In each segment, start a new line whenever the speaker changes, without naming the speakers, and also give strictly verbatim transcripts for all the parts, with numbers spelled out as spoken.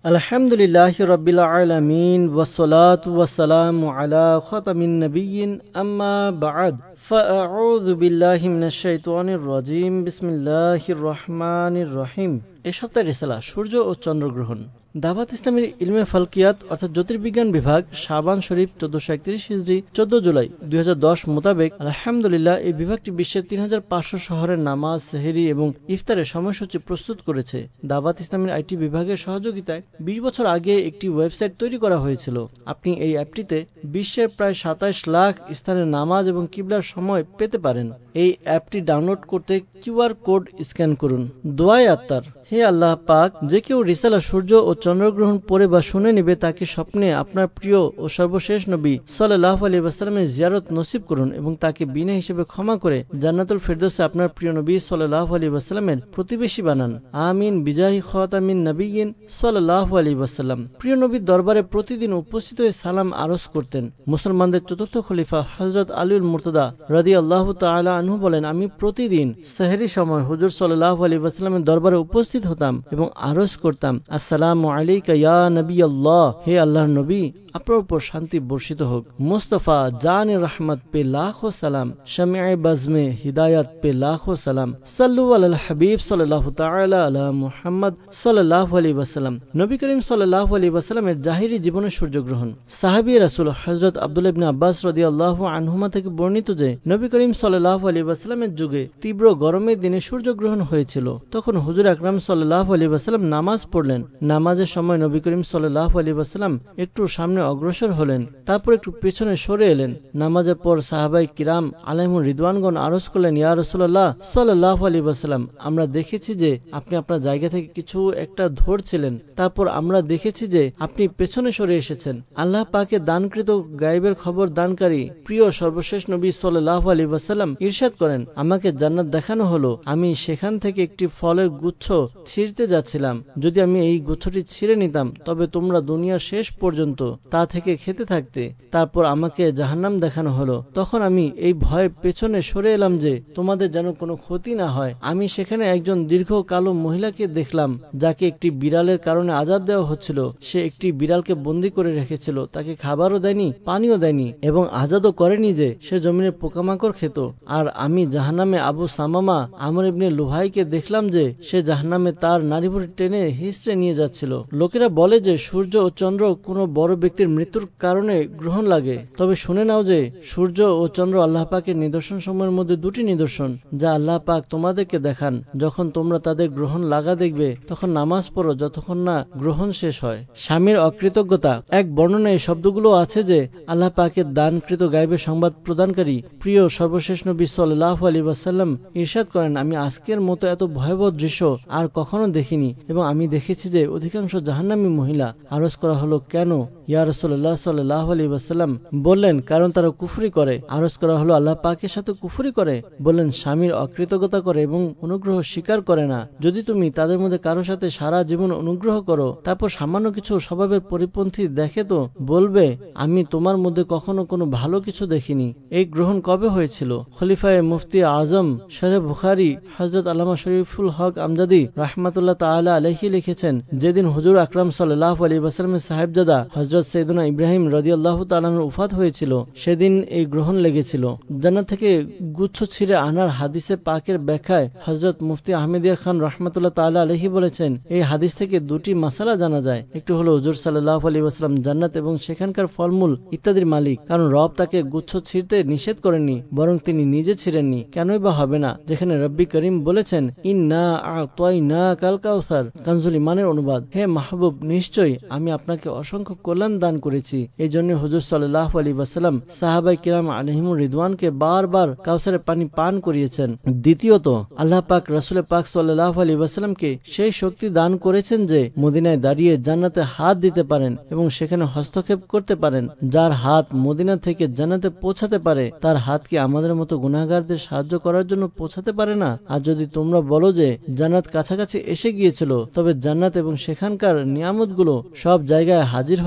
আলহামদুলিল্লাহি রাব্বিল আলামিন ওয়াসসালাতু ওয়াসসালামু আলা খাতামিন নাবিয়্যিন আম্মা বা'দ ফাআউযু বিল্লাহি মিনাশ শাইতানির রাজীম বিসমিল্লাহির রহমানির রহিম। এই সপ্তাহের রিসালা সূর্য ও চন্দ্রগ্রহণ। দাওয়াত ইসলামের ইলমে ফালকিয়াত অর্থাৎ জ্যোতির্বিজ্ঞান বিভাগ শাবান শরীফ চোদ্দশো একত্রিশ হিজরি চোদ্দ জুলাই দুই হাজার দশ মোতাবেক আলহামদুলিল্লাহ এই বিভাগটি বিশ্বের তিন হাজার পাঁচশো শহরের নামাজ, সেহরি এবং ইফতারের সময়সূচি প্রস্তুত করেছে। দাওয়াত ইসলামের আইটি বিভাগের সহযোগিতায় বিশ বছর আগে একটি ওয়েবসাইট তৈরি করা হয়েছিল। আপনি এই অ্যাপটিতে বিশ্বের প্রায় সাতাইশ লাখ স্থানের নামাজ এবং কিবলার সময় পেতে পারেন। এই অ্যাপটি ডাউনলোড করতে কিউআর কোড স্ক্যান করুন। দোয়ায়ে আত্মার। হে আল্লাহ পাক, যে কেউ রিসালা সূর্য ও চন্দ্রগ্রহণ পড়ে বা শুনে নেবে তাকে স্বপ্নে আপনার প্রিয় ও সর্বশেষ নবী সাল্লাল্লাহু আলাইহি ওয়াসাল্লামের জিয়ারত নসিব করুন এবং তাকে বিনা হিসেবে ক্ষমা করে জান্নাতুল ফিরদৌসে আপনার প্রিয় নবী সাল্লাল্লাহু আলাইহি ওয়াসাল্লামের প্রতিবেশী বানান। আমিন বিজাহি খাতামিন নাবিয়্যিন সাল্লাল্লাহু আলাইহি ওয়াসাল্লাম। প্রিয় নবীর দরবারে প্রতিদিন উপস্থিত হয়ে সালাম আরজ করতেন। মুসলমানদের চতুর্থ খলিফা হযরত আলীউল মুর্তদা রাদিয়াল্লাহু তাআলা আনহু বলেন, আমি প্রতিদিন সেহরি সময় হুজুর সাল্লাল্লাহু আলাইহি ওয়াসাল্লামের দরবারে উপস্থিত হতাম এবং আরজ করতাম, আসসালামু আলাইকা ইয়া নবী আল্লাহ, হে আল্লাহর নবী, আপনার উপর শান্তি বর্ষিত হোক। মুস্তাফা জান রহমত পে লাখো সালাম, শামিআ বাজমে হিদায়াত পে লাখো সালাম, সাল্লু আলাল হাবিব সাল্লাল্লাহু তাআলা আলা মুহাম্মদ সাল্লাল্লাহু আলাইহি ওয়াসাল্লাম। নবী করিম সাল্লাল্লাহু আলাইহি ওয়াসাল্লামের জাহিরি জীবনে সূর্যগ্রহণ। সাহাবী রাসূল হযরত আব্দুল্লাহ ইবনে আব্বাস রাদিয়াল্লাহু আনহুমা থেকে বর্ণিত যে নবী করিম সাল্লাল্লাহু আলাইহি ওয়াসাল্লামের যুগে তীব্র গরমের দিনে সূর্যগ্রহণ হয়েছিল। তখন হুজুর আকরাম সাল্লাল্লাহু আলাইহি ওয়াসাল্লাম নামাজ পড়লেন। নামাজের সময় নবী করিম সাল্লাল্লাহু আলাইহি ওয়াসাল্লাম একটু সামনে অগ্রসর হলেন, তারপর একটু পেছনে সরে এলেন। নামাজের পর সাহাবায়ে কিরাম আলাইহিমুর রিদওয়ানগণ আরজ করলেন, ইয়া রাসূলুল্লাহ সাল্লাল্লাহু আলাইহি ওয়াসাল্লাম, আমরা দেখেছি যে আপনি আপনার জায়গা থেকে কিছু একটা ধরছিলেন, তারপর আমরা দেখেছি যে আপনি পেছনে সরে এসেছেন। আল্লাহ পাকের দানকৃত গায়বের খবর দানকারী প্রিয় সর্বশেষ নবী সাল্লাল্লাহু আলাইহি ওয়াসাল্লাম ইরশাদ করেন, আমাকে জান্নাত দেখানো হলো, আমি সেখান থেকে একটি ফলের গুচ্ছ ছিঁড়তে যাচ্ছিলাম। যদি আমি এই গুচ্ছটি ছিঁড়ে নিতাম তবে তোমরা দুনিয়ার শেষ পর্যন্ত তা থেকে খেতে থাকতে। তারপর আমাকে জাহান্নাম দেখানো হলো, তখন আমি এই ভয়ে পেছনে সরে এলাম যে তোমাদের যেন কোনো ক্ষতি না হয়। আমি সেখানে একজন দীর্ঘ কালো মহিলাকে দেখলাম যাকে একটি বিড়ালের কারণে আযাব দেওয়া হচ্ছিল। সে একটি বিড়ালকে বন্দী করে রেখেছিল, তাকে খাবারও দেয়নি, পানিও দেয়নি এবং আজাদও করেনি যে সে জমিনের পোকামাকড় খেত। আর আমি জাহান্নামে আবু সামামা আমর ইবনে লুহাইকে দেখলাম যে সে জাহান্নামে তার নাড়িভুড়ি টেনে হিঁচড়ে নিয়ে যাচ্ছিল। লোকেরা বলে যে সূর্য ও চন্দ্র কোনো বড় ব্যক্তির মৃত্যুর কারণে গ্রহণ লাগে, তবে শুনে নাও যে সূর্য ও চন্দ্র আল্লাহ পাকের নিদর্শন সমূহের মধ্যে দুটি নিদর্শন যা আল্লাহ পাক তোমাদেরকে দেখান। যখন তোমরা তাদের গ্রহণ লাগা দেখবে তখন নামাজ পড়ো যতক্ষণ না গ্রহণ শেষ হয়। স্বামীর অকৃতজ্ঞতা। এক বর্ণনায় এই শব্দগুলো আছে যে আল্লাহ পাকের দানকৃত গায়বের সংবাদ প্রদানকারী প্রিয় সর্বশেষ নবী সাল্লাল্লাহু আলাইহি ওয়াসাল্লাম ইরশাদ করেন, আমি আজকের মতো এত ভয়াবহ দৃশ্য আর কখনো দেখিনি এবং আমি দেখেছি যে অধিকাংশ জাহান্নামী মহিলা। আরজ করা হলো, কেন ইয়া রাসূলুল্লাহ সাল্লাল্লাহু আলাইহি ওয়াসাল্লাম? বললেন, কারণ তারা কুফরি করে। আরজ করা হলো, আল্লাহ পাকের সাথে কুফরি করে? বললেন, স্বামীর অকৃতজ্ঞতা করে এবং অনুগ্রহ স্বীকার করে না। যদি তুমি তাদের মধ্যে কারো সাথে সারা জীবন অনুগ্রহ করো, তারপর সামান্য কিছু স্বভাবের পরিপন্থী দেখে তো বলবে, আমি তোমার মধ্যে কখনো কোনো ভালো কিছু দেখিনি। এই গ্রহণ কবে হয়েছিল? খলিফায়ে মুফতি আজম শরীফ বুখারী হযরত আল্লামা শরীফুল হক আমজাদি রাহমাতুল্লাহ তাআলা আলাইহি লিখেছেন, যেদিন হুজুর আকরাম সাল্লাল্লাহু আলাইহি ওয়াসাল্লামের সাহেবজাদা হযরত সাইয়েদুনা ইব্রাহিম রাদিয়াল্লাহু তাআলা আনহুর উফাত হয়েছিল, সেদিন এই গ্রহণ লেগেছিল। জান্নাত থেকে গুচ্ছ ছিঁড়ে আনার হাদিসে পাকের ব্যাখ্যায় হযরত মুফতি আহমেদিয়া খান রাহমাতুল্লাহ তাআলা আলাইহি বলেছেন, এই হাদিস থেকে দুটি মাসালা জানা যায়। একটি হলো হুজুর সাল্লাল্লাহু আলাইহি ওয়াসাল্লাম জান্নাত এবং সেখানকার ফলমূল ইত্যাদির মালিক, কারণ রব তাকে গুচ্ছ ছিঁড়তে নিষেধ করেননি, বরং তিনি নিজে ছিঁড়েননি। কেনই বা হবে না, যেখানে রব্বি করিম বলেছেন, ইন্না আ'তাইনাকাল কাউসার, কানজুল ইমানের অনুবাদ, হে মাহবুব, নিশ্চয়ই আমি আপনাকে অসংখ্য কল্যাণ দান করেছি। এই জন্য হুজুর সাল্লাল্লাহু আলাইহি ওয়াসাল্লাম সাহাবায়ে কিরাম আলাইহিমুর রিদওয়ানকে বারবার কাউসারের পানি পান করিয়েছেন। দ্বিতীয়ত, আল্লাহ পাক রাসূল পাক সাল্লাল্লাহু আলাইহি ওয়াসাল্লামকে সেই শক্তি দান করেছেন যে মদিনায় দাঁড়িয়ে জান্নাতে হাত দিতে পারেন এবং সেখানে হস্তক্ষেপ করতে পারেন। যার হাত মদিনা থেকে জান্নাতে পৌঁছাতে পারে, তার হাত কি আমাদের মতো গুনাহগারদের সাহায্য করার জন্য পৌঁছাতে পারে না? আর যদি তোমরা বলো যে জান্নাত কাছাকাছি এসে গিয়েছিল, তবে জান্নাত এবং সেখানকার নিয়ামতগুলো সব জায়গায় হাজির হয়ে গিয়েছিল।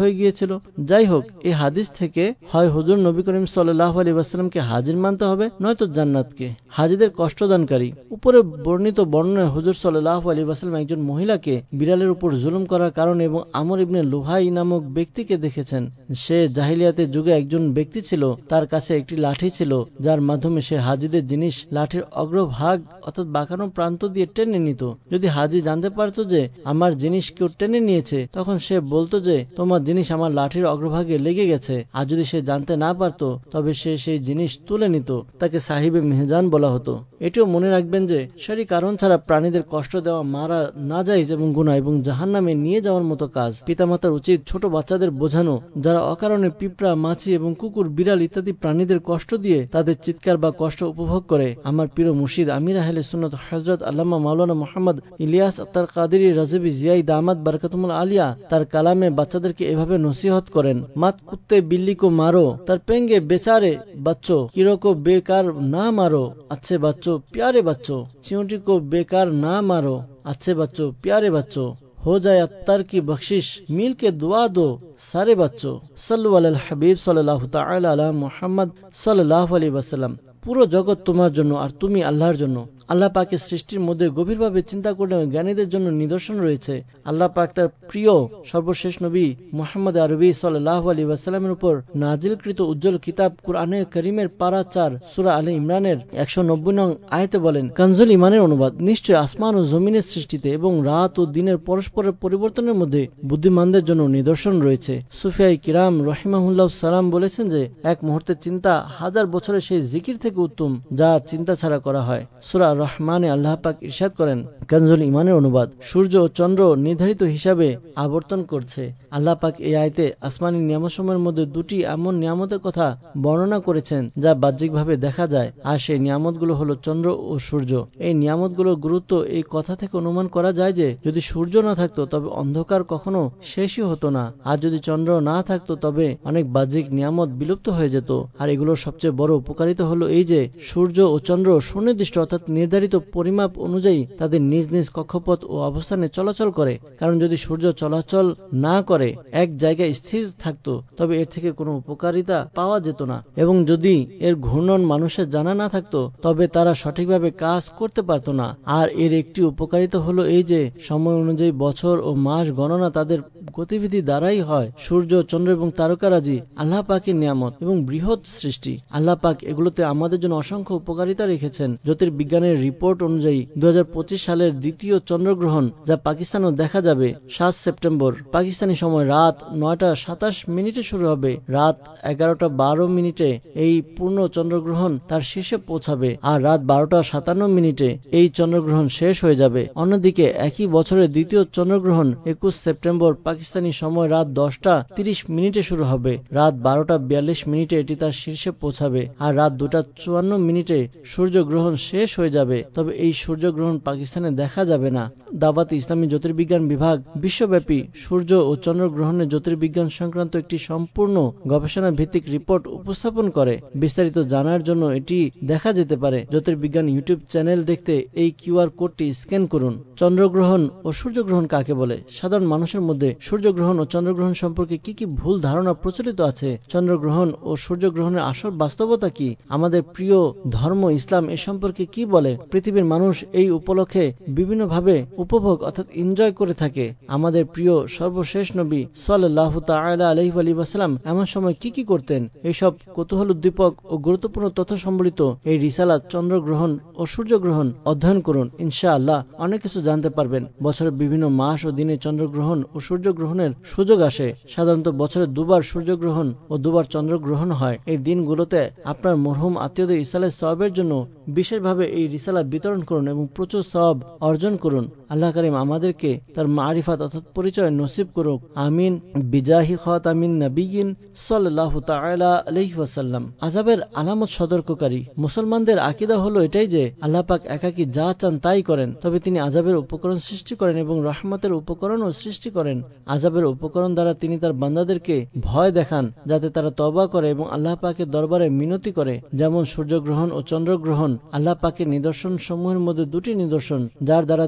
ছিল। যাই হোক, এই হাদিস থেকে হয় হুজুর নবী করিম সাল্লাল্লাহু আলাইহি ওয়াসাল্লামকে হাজির মানতে হবে, নয়তো জান্নাতকে। হাজিদের কষ্টদানকারী। উপরে বর্ণিত বর্ণনায় হুজুর সাল্লাল্লাহু আলাইহি ওয়াসাল্লাম একজন মহিলাকে বিড়ালের উপর জুলুম করার কারণে এবং আমর ইবনে লুহাই নামক ব্যক্তিকে দেখেছেন। সে জাহিলিয়াতের যুগে একজন ব্যক্তি ছিল, তার কাছে একটি লাঠি ছিল যার মাধ্যমে সে হাজিদের জিনিস লাঠির অগ্রভাগ অর্থাৎ বাঁকানো প্রান্ত দিয়ে টেনে নিত। যদি হাজি জানতে পারত যে আমার জিনিস কেউ টেনে নিয়েছে, তখন সে বলতো যে তোমার জিনিস আমার লাঠির অগ্রভাগে লেগে গেছে। আর যদি সে জানতে না পারত, তবে সে সেই জিনিস তুলে নিত। তাকে সাহিবে মেহজান বলা হতো। এটিও মনে রাখবেন যে সরি কারণ ছাড়া প্রাণীদের কষ্ট দেওয়া মারা নাজায়েজ এবং গুনাহ এবং জাহান্নামে নিয়ে যাওয়ার মতো কাজ। পিতামাতার উচিত ছোট বাচ্চাদের বোঝানো, যারা অকারণে পিঁপড়া, মাছি এবং কুকুর, বিড়াল ইত্যাদি প্রাণীদের কষ্ট দিয়ে তাদের চিৎকার বা কষ্ট উপভোগ করে। আমার প্রিয় মুর্শিদ আমির আহলে সুন্নাত হযরত আল্লামা মাওলানা মুহাম্মদ ইলিয়াস আত্তার কাদেরী রাজভী জিয়াই দামাত বারাকাতুল আলিয়া তার কালামে বাচ্চাদেরকে এভাবে নসিহত করেন। মাত কুত্তে বিল্লি কো মারো, তার পেঙ্গে বেচারে বাচ্চো, কিরো কো বেকার না মারো, अच्छे बच्चों प्यारे बच्चों, चींटी को बेकार ना मारो, अच्छे बच्चों प्यारे बच्चों, हो जाए अत्तर की बख्शिश, मिल के दुआ दो सारे बच्चों, सल्लु अलल हबीब सल्लल्लाहु ताआला अला मुहम्मद सल्लल्लाहु अलैहि वसल्लम। পুরো জগৎ তোমার জন্য আর তুমি আল্লাহর জন্য। আল্লাহ পাকের সৃষ্টির মধ্যে গভীরভাবে চিন্তা করলে জ্ঞানীদের জন্য নিদর্শন রয়েছে। আল্লাহ পাক তার প্রিয় সর্বশেষ নবী মুহাম্মদ আরবি সাল্লাল্লাহু আলাইহি ওয়াসাল্লামের উপর নাজিলকৃত উজ্জ্বল কিতাব কুরআনে কারীমের পারা চার সূরা আলে ইমরানের একশো নব্বই নং আয়াতে বলেন, কানজুল ইমানের অনুবাদ, নিশ্চয় আসমান ও জমিনের সৃষ্টিতে এবং রাত ও দিনের পরস্পরের পরিবর্তনের মধ্যে বুদ্ধিমানদের জন্য নিদর্শন রয়েছে। সুফিয়ায়ে কিরাম রাহিমাহুল্লাহ সালাম বলেছেন যে এক মুহূর্তের চিন্তা হাজার বছরের সেই জিকির থেকে উত্তম যা চিন্তা ছাড়া করা হয়। সূরা রহমানে আল্লাহ পাক ইরশাদ করেন, কানজুল ইমানের অনুবাদ, সূর্য ও চন্দ্র নির্ধারিত হিসাবে আবর্তন করছে। আল্লাহ পাক এই আয়াতে আসমানি নিয়ামতসমূহের মধ্যে দুটি এমন নিয়ামতের কথা বর্ণনা করেছেন যা বাহ্যিকভাবে দেখা যায়, আর সেই নিয়ামতগুলো হলো চন্দ্র ও সূর্য। এই নিয়ামতগুলোর গুরুত্ব এই কথা থেকে অনুমান করা যায় যে যদি সূর্য না থাকতো তবে অন্ধকার কখনো শেষই হতো না, আর যদি চন্দ্র না থাকতো তবে অনেক বাহ্যিক নিয়ামত বিলুপ্ত হয়ে যেত। আর এগুলোর সবচেয়ে বড় উপকারিতা হলো এই যে সূর্য ও চন্দ্র সুনির্দিষ্ট অর্থাৎ নির্ধারিত পরিমাপ অনুযায়ী তাদের নিজ নিজ কক্ষপথ ও অবস্থানে চলাচল করে। কারণ যদি সূর্য চলাচল না করে, এক জায়গায় স্থির থাকতো, তবে এর থেকে কোনো উপকারিতা পাওয়া যেত না। এবং যদি এর ঘূর্ণন মানুষের জানা না থাকতো, তবে তারা সঠিকভাবে কাজ করতে পারত না। আর এর একটি উপকারিতা হলো এই যে সময় অনুযায়ী বছর ও মাস গণনা তাদের গতিবিধি দ্বারাই হয়। সূর্য, চন্দ্র এবং তারকারাজি আল্লাহ পাকের নিয়ামত এবং বৃহৎ সৃষ্টি। আল্লাহ পাক এগুলোতে আমাদের জন্য অসংখ্য উপকারিতা রেখেছেন। জ্যোতির্বিজ্ঞানের রিপোর্ট অনুযায়ী দুই হাজার পঁচিশ সালের দ্বিতীয় চন্দ্রগ্রহণ, যা পাকিস্তানেও দেখা যাবে সাত সেপ্টেম্বর পাকিস্তানি সময় রাত নয়টা সাতাশ মিনিটে শুরু হবে। রাত এগারোটা বারো মিনিটে এই পূর্ণ চন্দ্রগ্রহণ তার শীর্ষে পৌঁছাবে, আর রাত বারোটা সাতান্ন মিনিটে এই চন্দ্রগ্রহণ শেষ হয়ে যাবে। অন্যদিকে একই বছরের দ্বিতীয় চন্দ্রগ্রহণ একুশ সেপ্টেম্বর পাকিস্তানি সময় রাত দশটা তিরিশ মিনিটে শুরু হবে। রাত বারোটা বিয়াল্লিশ মিনিটে এটি তার শীর্ষে পৌঁছাবে, আর রাত দুটা চুয়ান্ন মিনিটে সূর্যগ্রহণ শেষ হয়ে যাবে। তবে এই সূর্যগ্রহণ পাকিস্তানে দেখা যাবে না। দাওয়াত ইসলামী জ্যোতির্বিজ্ঞান বিভাগ বিশ্বব্যাপী সূর্য ও চন্দ্রগ্রহণের জ্যোতির্বিজ্ঞান সংক্রান্ত একটি সম্পূর্ণ গবেষণা ভিত্তিক রিপোর্ট উপস্থাপন করে। বিস্তারিত জানার জন্য এটি দেখা যেতে পারে জ্যোতির্বিজ্ঞান ইউটিউব চ্যানেল। দেখতে এই কিউআর কোডটি স্ক্যান করুন। চন্দ্রগ্রহণ ও সূর্যগ্রহণ কাকে বলে? সাধারণ মানুষের মধ্যে সূর্যগ্রহণ ও চন্দ্রগ্রহণ সম্পর্কে কি কি ভুল ধারণা প্রচলিত আছে? চন্দ্রগ্রহণ ও সূর্যগ্রহণের আসল বাস্তবতা কি? আমাদের প্রিয় ধর্ম ইসলাম এ সম্পর্কে কি বলে? পৃথিবীর মানুষ এই উপলক্ষে বিভিন্নভাবে উপভোগ অর্থাৎ এনজয় করে থাকে। আমাদের প্রিয় সর্বশেষ নবী সাল্লাল্লাহু তাআলা আলাইহি ওয়াসাল্লাম এমন সময় কি কি করতেন? এইসব কৌতূহল উদ্দীপক ও গুরুত্বপূর্ণ তথ্য সম্বলিত এই রিসালাত চন্দ্রগ্রহণ ও সূর্যগ্রহণ অধ্যয়ন করুন। ইনশাআল্লাহ অনেক কিছু জানতে পারবেন। বছরের বিভিন্ন মাস ও দিনে চন্দ্রগ্রহণ ও সূর্যগ্রহণের সুযোগ আসে। সাধারণত বছরে দুবার সূর্যগ্রহণ ও দুবার চন্দ্রগ্রহণ হয়। এই দিনগুলোতে আপনার মরহুম আত্মীয়দের ইসালের সওয়াবের জন্য বিশেষভাবে এই রিসালা বিতরণ করুন এবং প্রচুর সওয়াব অর্জন করুন। আল্লাহ কারীম আমাদেরকে তার মারিফাত অর্থাৎ পরিচয় নসিব করুক। আমিন বিজাহি খাতামিন নবিয়িন সাল্লাল্লাহু তাআলা আলাইহি ওয়াসাল্লাম। আযাবের আলামত সতর্ককারী। মুসলমানদের আকীদা হলো এটাই যে আল্লাহ পাক একাকী যা চান তাই করেন, তবে তিনি আযাবের উপকরণ সৃষ্টি করেন এবং রহমতের উপকরণও সৃষ্টি করেন। আযাবের উপকরণ দ্বারা তিনি তার বান্দাদেরকে ভয় দেখান যাতে তারা তওবা করে এবং আল্লাহ পাকের দরবারে মিনতি করে। যেমন সূর্যগ্রহণ ও চন্দ্রগ্রহণ আল্লাহ পাকের নিদর্শন সমূহের মধ্যে দুটি নিদর্শন, যার দ্বারা তিনি তার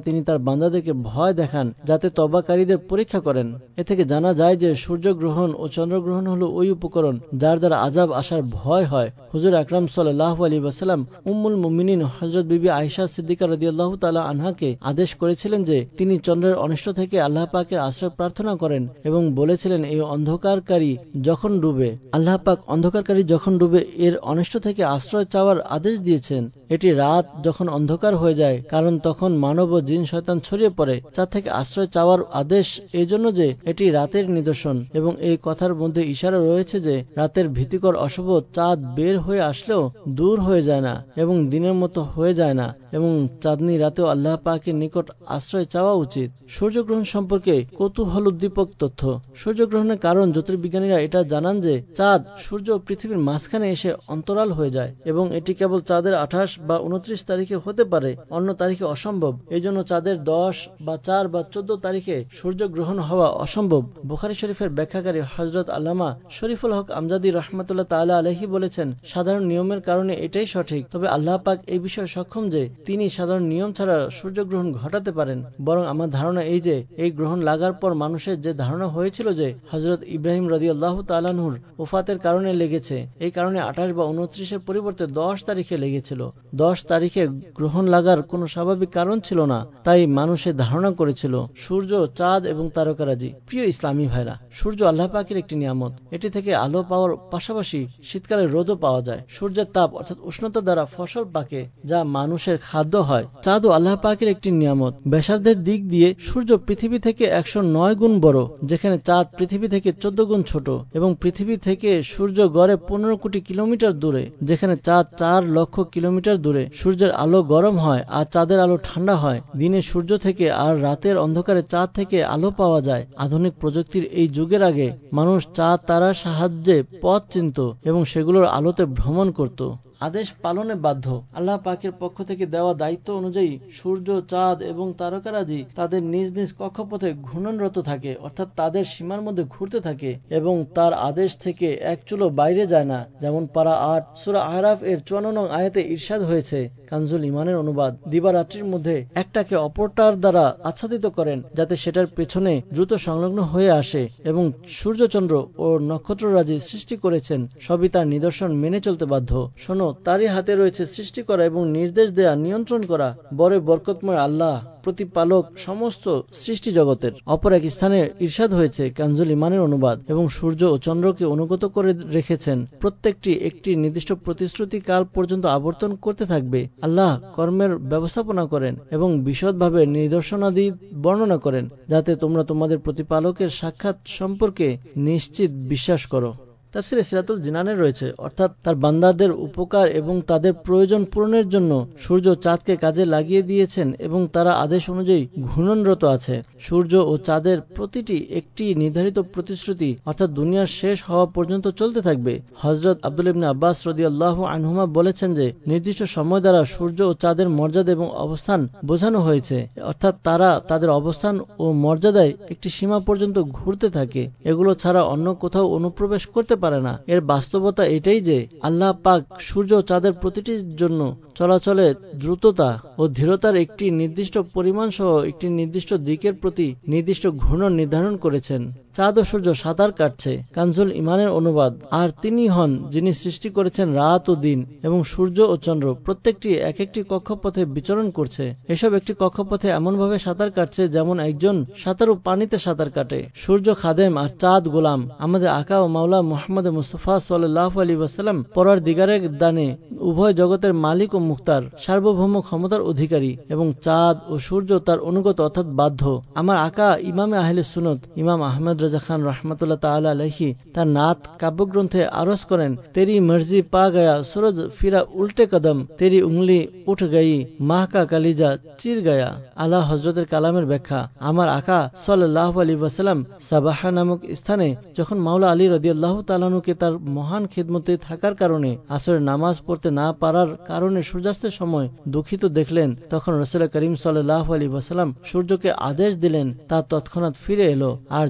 বান্দাদেরকে ভয় দেখান যাতে তওবাকারীদের পরীক্ষা করেন। এ থেকে জানা যায় যে সূর্যগ্রহণ ও চন্দ্রগ্রহণ হলো ওই উপকরণ যার দ্বারা আযাব আসার ভয় হয়। হুজুর আকরাম সাল্লাল্লাহু আলাইহি ওয়াসাল্লাম উম্মুল মুমিনিন হযরত বিবি আয়েশা সিদ্দিকা রাদিয়াল্লাহু তাআলা আনহাকে আদেশ করেছিলেন যে তিনি চন্দ্রের অনিষ্ট থেকে আল্লাহ পাকের আশ্রয় প্রার্থনা করেন এবং বলেছিলেন এই অন্ধকারকারী যখন ডুবে আল্লাহ পাক অন্ধকারকারী যখন ডুবে এর অনিষ্ট থেকে আশ্রয় চাওয়ার আদেশ দিয়েছেন। এটি রাত যখন অন্ধকার হয়ে যায়, কারণ তখন মানব ও জিন শয়তান ছড়িয়ে পড়ে, তা থেকে আশ্রয় চাওয়ার আদেশ এই জন্য যে এটি রাতের নিদর্শন এবং এই কথার মধ্যে ইশারা রয়েছে যে রাতের ভীতিকর অশুভ চাঁদ বের হয়ে আসলেও দূর হয়ে যায় না এবং দিনের মতো হয়ে যায় না এবং চাঁদনি রাতেও আল্লাহ পাকের নিকট আশ্রয় চাওয়া উচিত। সূর্যগ্রহণ সম্পর্কে কৌতূহল উদ্দীপক তথ্য। সূর্যগ্রহণের কারণ জ্যোতির্বিজ্ঞানীরা এটা জানান যে চাঁদ সূর্য ও পৃথিবীর মাঝখানে এসে অন্তরাল হয়ে যায় এবং এটি কেবল চাঁদের আঠাশ বা উনত্রিশ তারিখে হতে পারে, অন্য তারিখে অসম্ভব। এই জন্য চাঁদের দশ বা চার বা চোদ্দ তারিখে সূর্যগ্রহণ হওয়া অসম্ভব। বুখারী শরীফের ব্যাখ্যাকারী হযরত আল্লামা শরীফুল হক আমজাদি রাহমাতুল্লাহ তাআলা আলাইহি বলেছেন, সাধারণ নিয়মের কারণে এটাই সঠিক, তবে আল্লাহ পাক এই বিষয়ে সক্ষম যে তিনি সাধারণ নিয়ম ছাড়া সূর্যগ্রহণ ঘটাতে পারেন। বরং আমার ধারণা এই যে এই গ্রহণ লাগার পর মানুষের যে ধারণা হয়েছিল যে হযরত ইব্রাহিম রাদিয়াল্লাহু তাআলা আনহুর ওফাতের কারণে লেগেছে, এই কারণে আঠাশ বা উনত্রিশের পরিবর্তে দশ তারিখে লেগেছিল। দশ তারিখে গ্রহণ লাগার কোনো স্বাভাবিক কারণ ছিল না, তাই মানুষের ধারণা করেছিল সূর্য, চাঁদ এবং তারকারাজি। প্রিয় ইসলামী ভাইরা, সূর্য আল্লাহ পাকের একটি নিয়ামত। এটি থেকে আলো পাওয়ার পাশাপাশি শীতকালে রোদও পাওয়া যায়। সূর্যের তাপ অর্থাৎ উষ্ণতা দ্বারা ফসল পাকে, যা মানুষের খাদ্য হয়। চাঁদও আল্লাহ পাকের একটি নিয়ামত। ব্যাসার্ধের দিক দিয়ে সূর্য পৃথিবী থেকে একশো নয় গুণ বড়, যেখানে চাঁদ পৃথিবী থেকে চোদ্দ গুণ ছোট, এবং পৃথিবী থেকে সূর্য গড়ে পনেরো কোটি কিলোমিটার দূরে, যেখানে চাঁদ চার লক্ষ কিলোমিটার দূরে। সূর্যের আলো গরম হয় আর চাঁদের আলো ঠান্ডা হয়। দিনে সূর্য থেকে আর রাতের অন্ধকারে চাঁদ থেকে আলো পাওয়া যায়। আধুনিক প্রযুক্তির এই যুগের আগে মানুষ চাঁদ তারার সাহায্যে পথ চিনত এবং সেগুলোর আলোতে ভ্রমণ করত। আদেশ পালনে বাধ্য। আল্লাহ পাকের পক্ষ থেকে দেওয়া দায়িত্ব অনুযায়ী সূর্য, চাঁদ এবং তারকারাজি তাদের নিজ নিজ কক্ষপথে ঘূর্ণনরত থাকে, অর্থাৎ তাদের সীমার মধ্যে ঘুরতে থাকে এবং তার আদেশ থেকে এক চুলো বাইরে যায় না। যেমন পারা আট সূরা আরাফ এর চুয়ান্ন নং আয়াতে ইরশাদ হয়েছে, কানজুল ইমানের অনুবাদ, দিবারাত্রির মধ্যে একটাকে অপরটার দ্বারা আচ্ছাদিত করেন যাতে সেটার পেছনে দ্রুত সংলগ্ন হয়ে আসে, এবং সূর্যচন্দ্র ও নক্ষত্ররাজি সৃষ্টি করেছেন, সবই তার নিদর্শন মেনে চলতে বাধ্য। শোনো, তারই হাতে রয়েছে সৃষ্টি করা এবং নির্দেশ দেয়া, নিয়ন্ত্রণ করা। বড় বরকতময় আল্লাহ, প্রতিপালক সমস্ত সৃষ্টি জগতের। অপর এক স্থানে ইরশাদ হয়েছে, কানজুল ইমানের অনুবাদ, এবং সূর্য ও চন্দ্রকে অনুগত করে রেখেছেন, প্রত্যেকটি একটি নির্দিষ্ট প্রতিশ্রুতি কাল পর্যন্ত আবর্তন করতে থাকবে। আল্লাহ কর্মের ব্যবস্থাপনা করেন এবং বিশদভাবে নিদর্শনাদি বর্ণনা করেন, যাতে তোমরা তোমাদের প্রতিপালকের সাক্ষাৎ সম্পর্কে নিশ্চিত বিশ্বাস করো। তাফসিরে সিরাতুল জিনানে রয়েছে, অর্থাৎ তার বান্দাদের উপকার এবং তাদের প্রয়োজন পূরণের জন্য সূর্য চাঁদকে কাজে লাগিয়ে দিয়েছেন এবং তারা আদেশ অনুযায়ী ঘূর্ণনরত আছে। সূর্য ও চাঁদের প্রতিটি একটি নির্ধারিত প্রতিশ্রুতি, অর্থাৎ দুনিয়ার শেষ হওয়া পর্যন্ত চলতে থাকবে। হযরত আব্দুল্লাহ ইবনে আব্বাস রাদিয়াল্লাহু আনহুমা বলেছেন যে নির্দিষ্ট সময় দ্বারা সূর্য ও চাঁদের মর্যাদা এবং অবস্থান বোঝানো হয়েছে, অর্থাৎ তারা তাদের অবস্থান ও মর্যাদায় একটি সীমা পর্যন্ত ঘুরতে থাকে। এগুলো ছাড়া অন্য কোথাও অনুপ্রবেশ করতে পারে না। এর বাস্তবতা এটাই যে আল্লাহ পাক সূর্য ও চাঁদের প্রতিটির জন্য চলাচলে দ্রুততা ও ধীরতার একটি নির্দিষ্ট পরিমাণ সহ একটি নির্দিষ্ট দিকের প্রতি নির্দিষ্ট ঘূর্ণন নির্ধারণ করেছেন। চাঁদ ও সূর্য সাঁতার কাটছে, কানজুল ইমানের অনুবাদ, আর তিনি হন যিনি সৃষ্টি করেছেন রাত ও দিন, এবং সূর্য ও চন্দ্র প্রত্যেকটি এক একটি কক্ষপথে বিচরণ করছে। এসব একটি কক্ষপথে এমনভাবে সাঁতার কাটছে যেমন একজন সাঁতারু পানিতে সাঁতার কাটে। সূর্য খাদেম আর চাঁদ গোলাম। আমাদের আকা ও মাওলা মুহাম্মদ মুস্তাফা সাল্লাল্লাহু আলাইহি ওয়াসাল্লাম পরওয়ারদিগারের দানে উভয় জগতের মালিক ও মুখতার, সার্বভৌম ক্ষমতার অধিকারী, এবং চাঁদ ও সূর্য তার অনুগত অর্থাৎ বাধ্য। আমার আকা ইমামে আহলে সুন্নত ইমাম আহমদ রাজা খান রহমতুল্লাহ তাআলা আলাইহি তার নাত কাব্যগ্রন্থে আরজ করেন, তেরি মর্জি পা গয়া সুরজ ফিরা উল্টে কদম, তেরি উংলি উঠ গই মাহ কা কালিজা চির গয়া। আল্লাহ হযরতের কালামের ব্যাখ্যা, আমার আকা সাল্লাল্লাহু আলাইহি ওয়াসাল্লাম সাবাহা নামক স্থানে যখন মাওলা আলী রাদিয়াল্লাহু তাআলা আনহুকে তার মহান খিদমতে থাকার কারণে আসরের নামাজ পড়তে না পারার কারণে সূর্যাস্তের সময় দুঃখিত দেখলেন, তখন রাসূল করিম সাল্লাল্লাহু আলাইহি ওয়াসাল্লাম সূর্যকে আদেশ দিলেন তা তৎক্ষণাৎ ফিরে এলো। আর যখন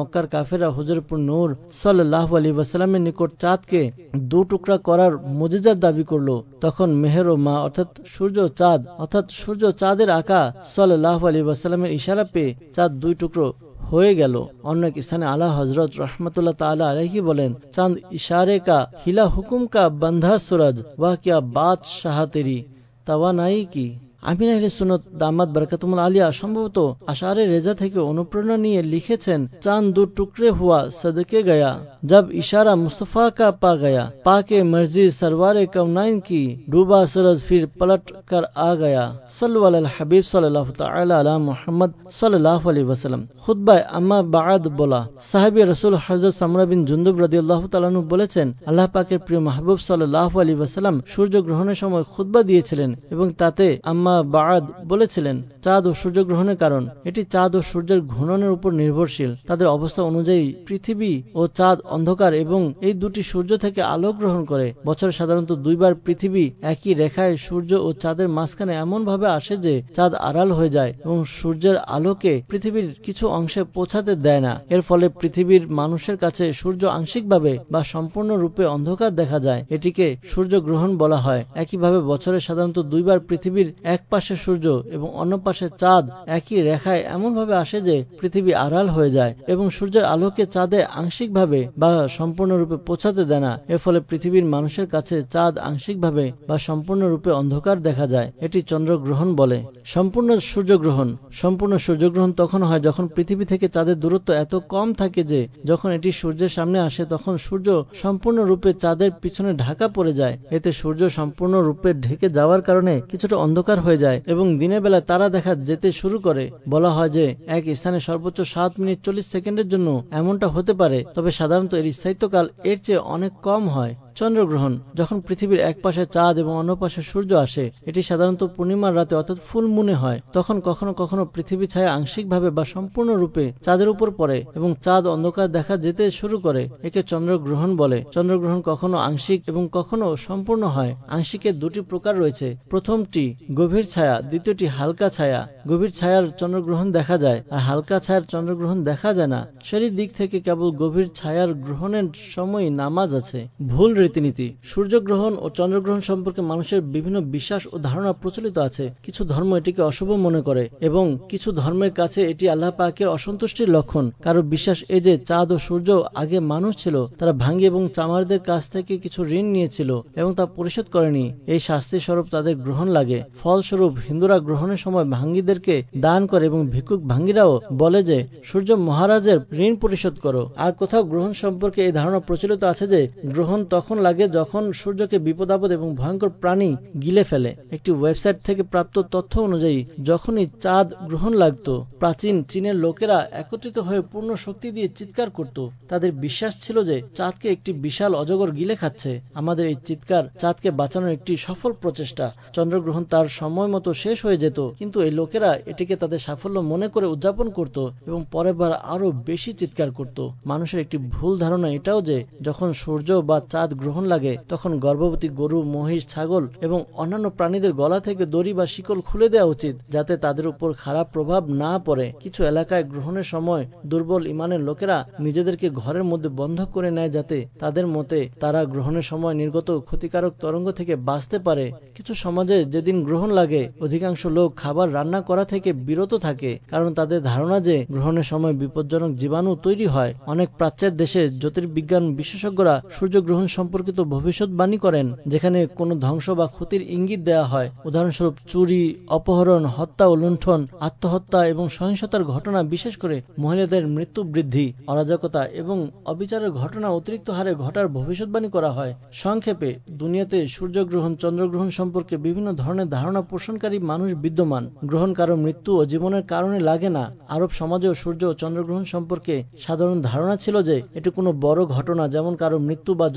মক্কার কাফেররা হুজুরপুর নূর সাল্লাল্লাহু আলাইহি ওয়াসাল্লামের নিকট চাঁদকে দু টুকরা করার মুজিজার দাবি করলো, তখন মেহের ও মা অর্থাৎ সূর্য চাঁদ অর্থাৎ সূর্য চাঁদের আকা সাল্লাল্লাহু আলাইহি ওয়াসাল্লামের ইশারা পেয়ে চাঁদ দুই টুকরো হয়ে গেল। অন্য এক স্থানে আলা হযরত রাহমাতুল্লাহ তাআলা আলাইহি বলেন, চাঁদ ইশারে কা হিলা হুকুম কা বন্ধা সুরজ ওয়া কিয়া বাদশাহ তেরি তাওয়ানাই কি। আমিন আহলে সুন্নাত দামাত বরকতুল আলিয়া সম্ভবত আশারে রেজা থেকে অনুপ্রেরণা নিয়ে লিখেছেন, চাঁদ দু টুকরে হুয়া সদকে গয়া जब इशारा मुस्तफा का पा गया, पाके मर्जी सरवारे कौनाइन की, डूबा सूरज फिर पलट कर आ गया। सल्लल्लाहु अलैहि हबीब सल्लल्लाहु तआला अला मुहम्मद सल्लल्लाहु अलैहि वसल्लम। खुतबा अम्मा बाद बोला, साहिबे रसूल हजरत সামরা বিন জুনদুব রাদিয়াল্লাহু তাআলা আনহু বলেছেন, আল্লাহ পাকের প্রিয় মাহবুব সাল্লাল্লাহু আলাইহি ওয়াসাল্লাম সূর্য গ্রহণের সময় খুতবা দিয়েছিলেন এবং তাতে আম্মা বাদ বলেছিলেন, চাঁদ ও সূর্য গ্রহণের কারণ এটি চাঁদ ও সূর্যের ঘূর্ণনের উপর নির্ভরশীল। তাদের অবস্থা অনুযায়ী পৃথিবী ও চাঁদ অন্ধকার এবং এই দুটি সূর্য থেকে আলো গ্রহণ করে। বছরে সাধারণত দুইবার পৃথিবী একই রেখায় সূর্য ও চাঁদের মাঝখানে এমন ভাবে আসে যে চাঁদ আড়াল হয়ে যায় এবং সূর্যের আলোকে পৃথিবীর কিছু অংশে পৌঁছাতে দেয় না। এর ফলে পৃথিবীর মানুষের কাছে সূর্য আংশিকভাবে বা সম্পূর্ণ রূপে অন্ধকার দেখা যায়। এটিকে সূর্য গ্রহণ বলা হয়। একইভাবে বছরে সাধারণত দুইবার পৃথিবীর এক পাশে সূর্য এবং অন্য পাশে চাঁদ একই রেখায় এমন ভাবে আসে যে পৃথিবী আড়াল হয়ে যায় এবং সূর্যের আলোকে চাঁদে আংশিকভাবে বা সম্পূর্ণরূপে পৌঁছাতে দেয় না। এর ফলে পৃথিবীর মানুষের কাছে চাঁদ আংশিকভাবে বা সম্পূর্ণরূপে অন্ধকার দেখা যায়। এটি চন্দ্রগ্রহণ বলে। সম্পূর্ণ সূর্যগ্রহণ সম্পূর্ণ সূর্যগ্রহণ তখন হয় যখন পৃথিবী থেকে চাঁদের দূরত্ব এত কম থাকে যে যখন এটি সূর্যের সামনে আসে তখন সূর্য সম্পূর্ণরূপে চাঁদের পিছনে ঢাকা পড়ে যায়। এতে সূর্য সম্পূর্ণরূপে ঢেকে যাওয়ার কারণে কিছুটা অন্ধকার হয়ে যায় এবং দিনের বেলা তারা দেখা যেতে শুরু করে। বলা হয় যে এক স্থানে সর্বোচ্চ সাত মিনিট চল্লিশ সেকেন্ডের জন্য এমনটা হতে পারে, তবে সাধারণত এর স্থায়িত্বকাল এর চেয়ে অনেক কম হয়। চন্দ্রগ্রহণ যখন পৃথিবীর এক পাশে চাঁদ এবং অন্য পাশে সূর্য আসে, এটি সাধারণত পূর্ণিমার রাতে অর্থাৎ ফুল মুনে হয়। তখন কখনো কখনো পৃথিবী ছায়া আংশিকভাবে বা সম্পূর্ণরূপে চাঁদের উপর পড়ে এবং চাঁদ অন্ধকার দেখা যেতে শুরু করে। একে চন্দ্রগ্রহণ বলে। চন্দ্রগ্রহণ কখনো আংশিক এবং কখনো সম্পূর্ণ হয়। আংশিকের দুটি প্রকার রয়েছে। প্রথমটি গভীর ছায়া, দ্বিতীয়টি হালকা ছায়া। গভীর ছায়ার চন্দ্রগ্রহণ দেখা যায় আর হালকা ছায়ার চন্দ্রগ্রহণ দেখা যায় না। শরীর দিক থেকে কেবল গভীর ছায়ার গ্রহণের সময় নামাজ আছে। ভুল রীতিনীতি। সূর্যগ্রহণ ও চন্দ্রগ্রহণ সম্পর্কে মানুষের বিভিন্ন বিশ্বাস ও ধারণা প্রচলিত আছে। কিছু ধর্ম এটিকে অশুভ মনে করে এবং কিছু ধর্মের কাছে এটি আল্লাহ পাকের অসন্তুষ্টির লক্ষণ। কারো বিশ্বাস এই যে চাঁদ ও সূর্য আগে মানুষ ছিল, তারা ভাঙ্গি এবং চামারদের কাছ থেকে কিছু ঋণ নিয়েছিল এবং তা পরিশোধ করেনি। এই শাস্তি স্বরূপ তাদের গ্রহণ লাগে। ফলস্বরূপ হিন্দুরা গ্রহণের সময় ভাঙ্গিদেরকে দান করে এবং ভিক্ষুক ভাঙ্গিরাও বলে যে সূর্য মহারাজের ঋণ পরিশোধ করো। আর কোথাও গ্রহণ সম্পর্কে এই ধারণা প্রচলিত আছে যে গ্রহণ তখন লাগে যখন সূর্যকে বিপদ আপদ এবং ভয়ঙ্কর প্রাণী গিলে ফেলে। একটি ওয়েবসাইট থেকে প্রাপ্ত তথ্য অনুযায়ী যখনই চাঁদ গ্রহণ লাগত, প্রাচীন চীনের লোকেরা একত্রিত হয়ে পূর্ণ শক্তি দিয়ে চিৎকার করত। তাদের বিশ্বাস ছিল যে চাঁদকে একটি বিশাল অজগর গিলে খাচ্ছে। আমাদের এই চিৎকার চাঁদকে বাঁচানোর একটি সফল প্রচেষ্টা। চন্দ্রগ্রহণ তার সময় মতো শেষ হয়ে যেত, কিন্তু এই লোকেরা এটিকে তাদের সাফল্য মনে করে উদযাপন করত এবং পরের বার আরো বেশি চিৎকার করত। মানুষের একটি ভুল ধারণা এটাও যে যখন সূর্য বা চাঁদ গ্রহণ লাগে তখন গর্ভবতী গরু, মহিষ, ছাগল এবং অন্যান্য প্রাণীদের গলা থেকে দড়ি বা শিকল খুলে দেওয়া উচিত যাতে তাদের উপর খারাপ প্রভাব না পড়ে। কিছু এলাকায় গ্রহণের সময় দুর্বল ইমানের লোকেরা নিজেদেরকে ঘরের মধ্যে বন্ধ করে নেয় যাতে তাদের মতে তারা গ্রহণের সময় নির্গত ক্ষতিকারক তরঙ্গ থেকে বাঁচতে পারে। কিছু সমাজে যেদিন গ্রহণ লাগে অধিকাংশ লোক খাবার রান্না করা থেকে বিরত থাকে, কারণ তাদের ধারণা যে গ্রহণের সময় বিপজ্জনক জীবাণু তৈরি হয়। অনেক প্রাচ্যের দেশে জ্যোতির্বিজ্ঞান বিশেষজ্ঞরা সূর্যগ্রহণ সম্পর্কিত ভবিষ্যৎবাণী করেন, যেখানে কোনো ধ্বংস বা ক্ষতির ইঙ্গিত দেওয়া হয়। উদাহরণস্বরূপ চুরি, অপহরণ, হত্যা ও লুণ্ঠন, আত্মহত্যা এবং সহিংসতার ঘটনা, বিশেষ করে মহিলাদের মৃত্যু বৃদ্ধি, অরাজকতা এবং অবিচারের ঘটনা অতিরিক্ত হারে ঘটার ভবিষ্যৎবাণী করা হয়। সংক্ষেপে, দুনিয়াতে সূর্যগ্রহণ, চন্দ্রগ্রহণ সম্পর্কে বিভিন্ন ধরনের ধারণা পোষণকারী মানুষ বিদ্যমান। গ্রহণ কারো মৃত্যু ও জীবনের কারণে লাগে না। আরব সমাজেও সূর্য ও চন্দ্রগ্রহণ সম্পর্কে সাধারণ ধারণা ছিল যে এটি কোনো বড় ঘটনা, যেমন কারো মৃত্যু বা জন্ম উপলক্ষে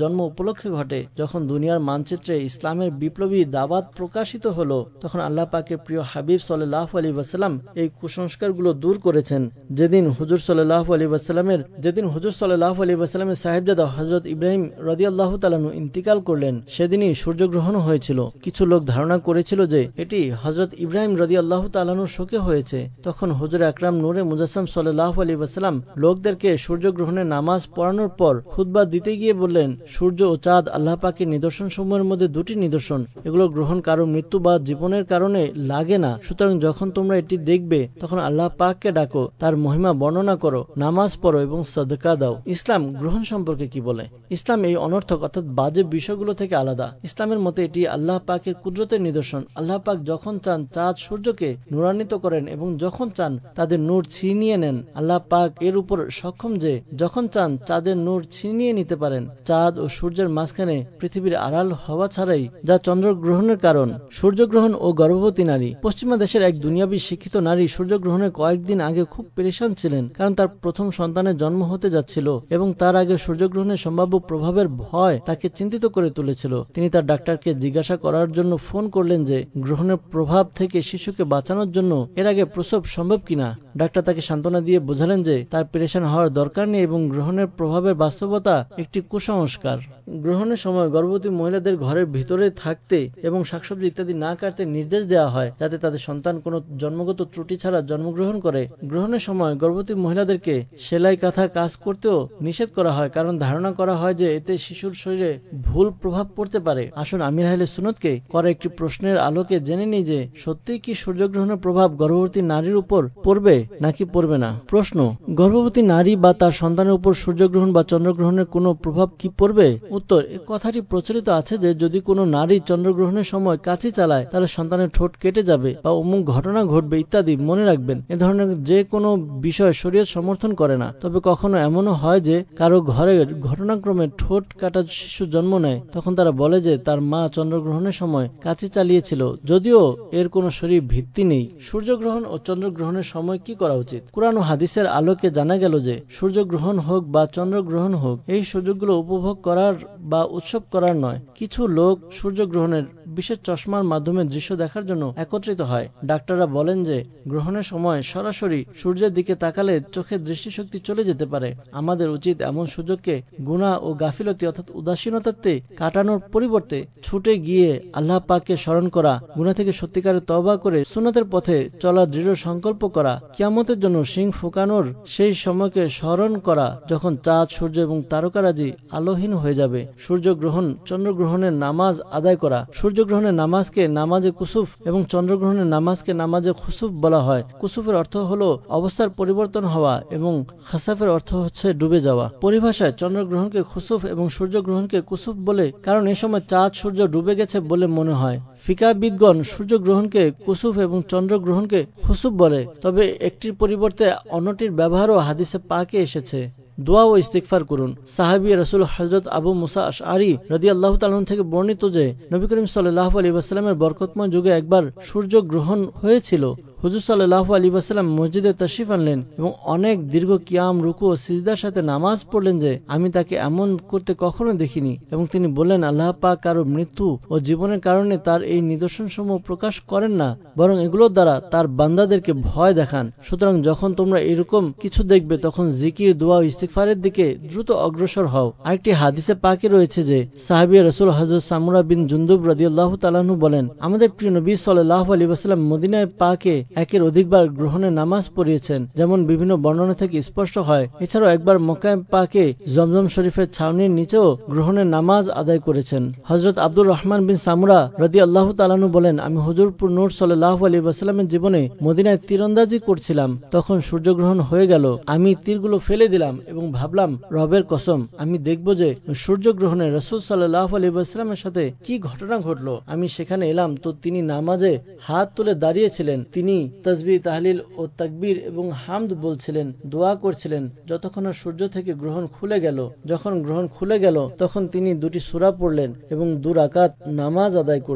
উপলক্ষে ঘটে। যখন দুনিয়ার মানচিত্রে ইসলামের বিপ্লবী দাওয়াত প্রকাশিত হলো, তখন আল্লাহ পাকের প্রিয় হাবিব সাল্লাল্লাহু আলাইহি ওয়াসাল্লাম এই কুসংস্কারগুলো দূর করেছেন। যেদিন হুজুর সাল্লাল্লাহু আলাইহি ওয়াসাল্লামের যেদিন হুজুর সাল্লাল্লাহু আলাইহি ওয়াসাল্লামের সাহেবজাদা হযরত ইব্রাহিম রাদিয়াল্লাহু তাআলা আনহু ইন্তিকাল করলেন, সেদিনই সূর্যগ্রহণ হয়েছিল। কিছু লোক ধারণা করেছিল যে এটি হযরত ইব্রাহিম রাদিয়াল্লাহু তাআলা আনহুর শোকে হয়েছে। তখন হুজুর আকরাম নূরে মুজাসসাম সাল্লাল্লাহু আলাইহি ওয়াসাল্লাম লোকদেরকে সূর্যগ্রহণের নামাজ পড়ানোর পর খুতবা দিতে গিয়ে বললেন, সূর্য ও চাঁদ আল্লাহ পাকের নিদর্শন সমূহের মধ্যে দুটি নিদর্শন, এগুলো গ্রহণ কারো মৃত্যু বা জীবনের কারণে লাগে না। সুতরাং যখন তোমরা এটি দেখবে তখন আল্লাহ পাককে ডাকো, তার মহিমা বর্ণনা করো, নামাজ পড়ো এবং সাদকা দাও। ইসলাম গ্রহণ সম্পর্কে কি বলে? ইসলাম এই অনর্থক অর্থাৎ বাজে বিষয়গুলো থেকে আলাদা। ইসলামের মতে এটি আল্লাহ পাকের কুদরতের নিদর্শন। আল্লাহ পাক যখন চান চাঁদ সূর্যকে নূরান্বিত করেন এবং যখন চান তাদের নূর ছিনিয়ে নেন। আল্লাহ পাক এর উপর সক্ষম যে যখন চান চাঁদের নূর ছিনিয়ে নিতে পারেন। চাঁদ ও সূর্যের মাঝখানে পৃথিবীর আড়াল হওয়া ছাড়াই, যা চন্দ্রগ্রহণের কারণ। সূর্যগ্রহণ ও গর্ভবতী নারী। পশ্চিমা দেশের এক দুনিয়াবী শিক্ষিত নারী সূর্যগ্রহণের কয়েকদিন আগে খুব পেরেশান ছিলেন, কারণ তার প্রথম সন্তানের জন্ম হতে যাচ্ছিল এবং তার আগে সূর্যগ্রহণের সম্ভাব্য প্রভাবের ভয় তাকে চিন্তিত করে তুলেছিল। তিনি তার ডাক্তারকে জিজ্ঞাসা করার জন্য ফোন করলেন যে গ্রহণের প্রভাব থেকে শিশুকে বাঁচানোর জন্য এর আগে প্রসব সম্ভব কিনা। ডাক্তার তাকে সান্ত্বনা দিয়ে বোঝালেন যে তার পেরেশান হওয়ার দরকার নেই এবং গ্রহণের প্রভাবের বাস্তবতা একটি কুসংস্কার। গ্রহণের সময় গর্ভবতী মহিলাদের ঘরের ভিতরে থাকতে এবং শাকসবজি ইত্যাদি না কাটতে নির্দেশ দেওয়া হয়, যাতে তাদের সন্তান কোনো জন্মগত ত্রুটি ছাড়া জন্মগ্রহণ করে। গ্রহণের সময় গর্ভবতী মহিলাদেরকে সেলাই কাঁথা কাজ করতেও নিষেধ করা হয়, কারণ ধারণা করা হয় যে এতে শিশুর শরীরে ভুল প্রভাব পড়তে পারে। আসুন আমির আহলে সুন্নতকে করা একটি প্রশ্নের আলোকে জেনে নিই যে সত্যিই কি সূর্যগ্রহণের প্রভাব গর্ভবতী নারীর উপর পড়বে নাকি পড়বে না। প্রশ্ন: গর্ভবতী নারী বা তার সন্তানের উপর সূর্যগ্রহণ বা চন্দ্রগ্রহণের কোনো প্রভাব কি পড়বে? উত্তর: এই কথাটি প্রচলিত আছে যে যদি কোনো নারী চন্দ্রগ্রহণের সময় কাঁচি চালায় তাহলে সন্তানের ঠোঁট কেটে যাবে বা অমুক ঘটনা ঘটবে ইত্যাদি। মনে রাখবেন, এ ধরনের যে কোনো বিষয় শরীয়ত সমর্থন করে না। তবে কখনো এমনও হয় যে কারো ঘরে ঘটনাক্রমে ঠোঁট কাটা শিশু জন্ম নেয়, তখন তারা বলে যে তার মা চন্দ্রগ্রহণের সময় কাঁচি চালিয়েছিল, যদিও এর কোনো শরীর ভিত্তি নেই। সূর্যগ্রহণ ও চন্দ্রগ্রহণের সময় কি করা উচিত? কুরআন ও হাদিসের আলোকে জানা গেল যে সূর্যগ্রহণ হোক বা চন্দ্রগ্রহণ হোক, এই সুযোগগুলো উপভোগ করার বা উৎসব করার নয়। কিছু লোক সূর্যগ্রহণের বিশেষ চশমার মাধ্যমে দৃশ্য দেখার জন্য একত্রিত হয়। ডাক্তাররা বলেন যে গ্রহণের সময় সরাসরি সূর্যের দিকে তাকালে চোখের দৃষ্টিশক্তি চলে যেতে পারে। আমাদের উচিত এমন সুযোগকে গুনাহ ও গাফিলতি অর্থাৎ উদাসীনতাতে কাটানোর পরিবর্তে ছুটে গিয়ে আল্লাহ পাককে স্মরণ করা, গুনাহ থেকে সত্যিকারের তওবা করে সুন্নতের পথে চলার দৃঢ় সংকল্প করা, কিয়ামতের জন্য শিং ফুঁকানোর সেই সময়কে স্মরণ করা যখন চাঁদ, সূর্য এবং তারকারাজি আলোহীন হয়ে যাবে। সূর্যগ্রহণ, চন্দ্রগ্রহণের নামাজ আদায় করা। সূর্যগ্রহণের নামাজকে নামাজে কুসুফ এবং চন্দ্রগ্রহণের নামাজকে নামাজে খুসুফ বলা হয়। কুসুফের অর্থ হলো অবস্থার পরিবর্তন হওয়া এবং খাসাফের অর্থ হচ্ছে ডুবে যাওয়া। পরিভাষায় চন্দ্রগ্রহণকে খুসুফ এবং সূর্যগ্রহণকে কুসুফ বলে, কারণ এ সময় চাঁদ সূর্য ডুবে গেছে বলে মনে হয়। ফিকাহবিদগণ সূর্যগ্রহণকে কুসুফ এবং চন্দ্রগ্রহণকে খুসুফ বলে, তবে একটির পরিবর্তে অন্যটির ব্যবহারও হাদিসে পাকে এসেছে। দোয়া ও ইস্তিগফার করুন। সাহাবী রাসূল হযরত আবু মুসা আশআরী রাদিয়াল্লাহু তাআলা থেকে বর্ণিত যে নবী করিম সাল্লাল্লাহু আলাইহি ওয়াসাল্লামের বরকতময় যুগে একবার সূর্যগ্রহণ হয়েছিল। হুজুর সাল্লাল্লাহু আলাইহি ওয়াসাল্লাম মসজিদে তাশরিফ আনলেন এবং অনেক দীর্ঘ কিয়াম, রুকু ও সিজদার সাথে নামাজ পড়লেন যে আমি তাকে এমন করতে কখনো দেখিনি, এবং তিনি বললেন, আল্লাহ পাক কারো মৃত্যু ও জীবনের কারণে তার এই নিদর্শনসমূহ প্রকাশ করেন না, বরং এগুলোর দ্বারা তার বান্দাদেরকে ভয় দেখান। সুতরাং যখন তোমরা এরকম কিছু দেখবে তখন জিকির, দোয়া ও ইস্তিগফারের দিকে দ্রুত অগ্রসর হও। আরেকটি হাদিসে পাকে রয়েছে যে সাহাবী রাসূল হযরত সামুরা বিন জুনদুব রাদিয়াল্লাহু তাআলা আনহু বলেন, আমাদের প্রিয় নবী সাল্লাল্লাহু আলাইহি ওয়াসাল্লাম মদিনায় পাকে একের অধিকবার গ্রহণের নামাজ পড়িয়েছেন, যেমন বিভিন্ন বর্ণনা থেকে স্পষ্ট হয়। এছাড়াও একবার মক্কায় পাকে জমজম শরীফের ছাউনির নিচেও গ্রহণের নামাজ আদায় করেছেন। হযরত আব্দুর রহমান বিন সামুরা রাদিয়াল্লাহু তাআলা আনহু বলেন, আমি হুজুরপুর নূর সাল্লাল্লাহু আলাইহি ওয়াসাল্লামের জীবনে মদিনায় তীরন্দাজি করছিলাম, তখন সূর্যগ্রহণ হয়ে গেল। আমি তীরগুলো ফেলে দিলাম এবং ভাবলাম, রবের কসম, আমি দেখব যে সূর্যগ্রহণে রাসূল সাল্লাল্লাহু আলাইহি ওয়াসাল্লামের সাথে কি ঘটনা ঘটলো। আমি সেখানে এলাম তো তিনি নামাজে হাত তুলে দাঁড়িয়েছিলেন। তিনি তাসবিহ, তাহলিল ও তাকবীর এবং হামদ বলছিলেন, দোয়া করছিলেন, যতক্ষণ না সূর্য থেকে গ্রহণ খুলে গেল। যখন গ্রহণ খুলে গেল তখন তিনি দুটি সূরা পড়লেন এবং দু রাকাত নামাজ আদায় করলেন।